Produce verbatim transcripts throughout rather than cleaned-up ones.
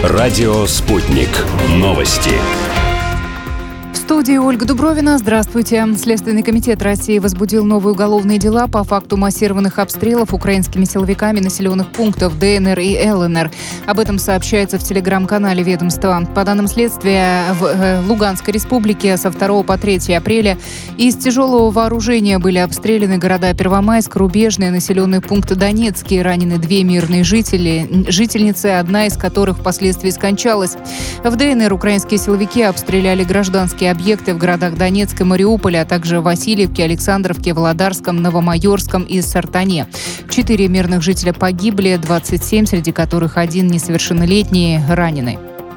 Радио «Спутник». Новости. В студии Ольга Дубровина. Здравствуйте. Следственный комитет России возбудил новые уголовные дела по факту массированных обстрелов украинскими силовиками населенных пунктов ДНР и ЛНР. Об этом сообщается в телеграм-канале ведомства. По данным следствия, в Луганской республике со второго по третье апреля из тяжелого вооружения были обстреляны города Первомайск, Рубежный, населенный пункт Донецкий. Ранены две мирные жители, жительницы, одна из которых впоследствии скончалась. В ДНР украинские силовики обстреляли гражданские объекты в городах Донецка и Мариуполя, а также Васильевке, Александровке, Володарском, Новомайорском и Сартане. Четыре мирных жителя погибли, двадцать семь, среди которых один несовершеннолетний, ранены.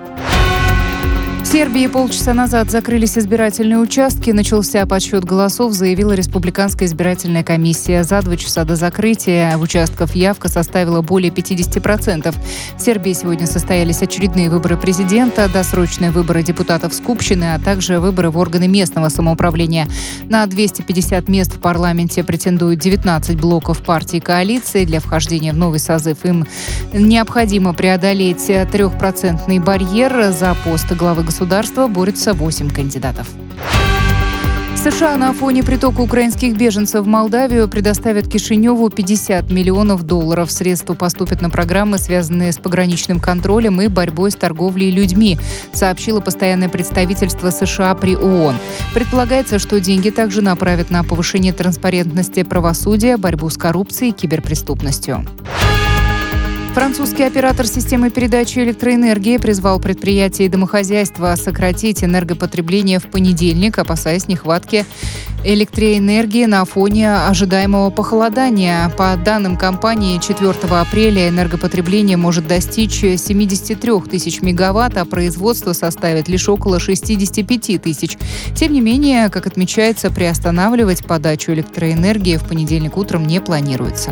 В Сербии полчаса назад закрылись избирательные участки. Начался подсчет голосов, заявила Республиканская избирательная комиссия. За два часа до закрытия участков явка составила более пятьдесят процентов. В Сербии сегодня состоялись очередные выборы президента, досрочные выборы депутатов Скупщины, а также выборы в органы местного самоуправления. На двести пятьдесят мест в парламенте претендуют девятнадцать блоков партий коалиции. Для вхождения в новый созыв им необходимо преодолеть трехпроцентный барьер. За пост главы государства Государства борются восемь кандидатов. США на фоне притока украинских беженцев в Молдавию предоставят Кишиневу пятьдесят миллионов долларов. Средства поступят на программы, связанные с пограничным контролем и борьбой с торговлей людьми, сообщило постоянное представительство США при ООН. Предполагается, что деньги также направят на повышение транспарентности правосудия, борьбу с коррупцией и киберпреступностью. Французский оператор системы передачи электроэнергии призвал предприятия и домохозяйства сократить энергопотребление в понедельник, опасаясь нехватки электроэнергии на фоне ожидаемого похолодания. По данным компании, четвёртого апреля энергопотребление может достичь семьдесят три тысячи мегаватт, а производство составит лишь около шестьдесят пять тысяч. Тем не менее, как отмечается, приостанавливать подачу электроэнергии в понедельник утром не планируется.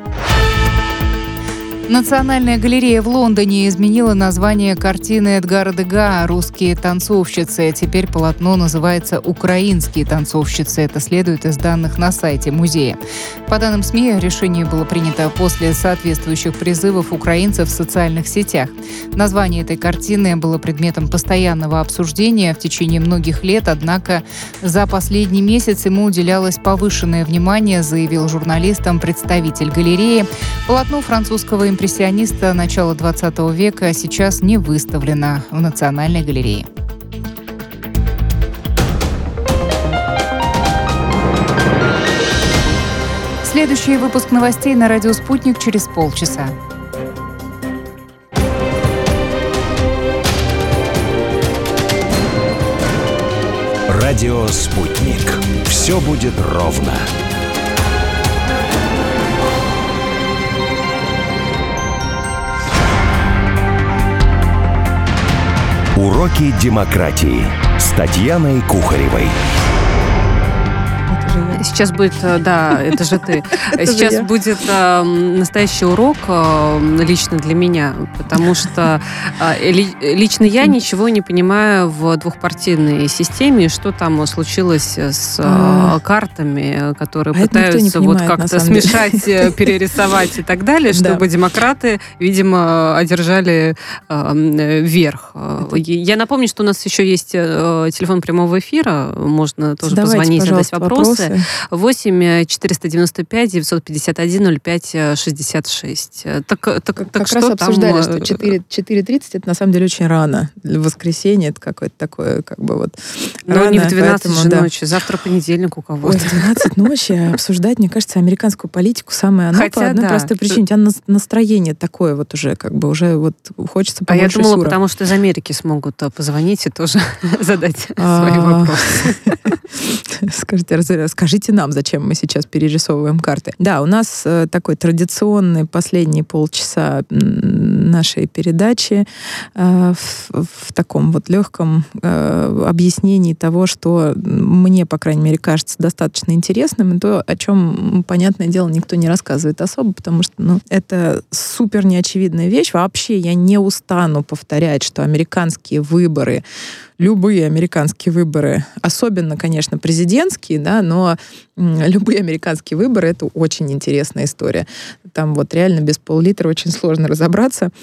Национальная галерея в Лондоне изменила название картины Эдгара Дега «Русские танцовщицы». Теперь полотно называется «Украинские танцовщицы». Это следует из данных на сайте музея. По данным СМИ, решение было принято после соответствующих призывов украинцев в социальных сетях. Название этой картины было предметом постоянного обсуждения в течение многих лет, однако за последний месяц ему уделялось повышенное внимание, заявил журналистам представитель галереи. Полотно французского импрессиониста начала двадцатого века сейчас не выставлено в Национальной галерее. Следующий выпуск новостей на радио «Спутник» через полчаса. Радио «Спутник». Все будет ровно. Уроки демократии с Татьяной Кухаревой. Сейчас будет, да, это же ты. Сейчас будет э, настоящий урок э, лично для меня, потому что э, ли, лично я ничего не понимаю в двухпартийной системе, что там случилось с э, картами, которые а пытаются вот как-то смешать, перерисовать и так далее, чтобы демократы, видимо, одержали э, верх. Я напомню, что у нас еще есть телефон прямого эфира, можно тоже позвонить, задать вопросы. восемь четыреста девяносто пять девятьсот пятьдесят один ноль пять шестьдесят шесть. Так, так, как так раз что обсуждали, там... что четыре тридцать это на самом деле очень рано. Для воскресенья это какое-то такое, как бы вот Ну, рано, не в двенадцать поэтому, же да. ночи, завтра понедельник у кого-то. Ой, в двенадцать ночи обсуждать, мне кажется, американскую политику самое оно. Хотя, по одной да. простой причине. У тебя настроение такое вот уже, как бы уже вот хочется А я побольше думала, сюра. потому что из Америки смогут позвонить и тоже задать свои А, вопросы. Скажите, раз- скажите нам, зачем мы сейчас перерисовываем карты. Да, у нас э, такой традиционный последние полчаса м, нашей передачи э, в, в таком вот легком э, объяснении того, что мне, по крайней мере, кажется достаточно интересным, и то, о чем, понятное дело, никто не рассказывает особо, потому что ну, это супер неочевидная вещь. Вообще я не устану повторять, что американские выборы, любые американские выборы, особенно, конечно, президентские, да, но любые американские выборы — это очень интересная история. Там вот реально без пол-литра очень сложно разобраться.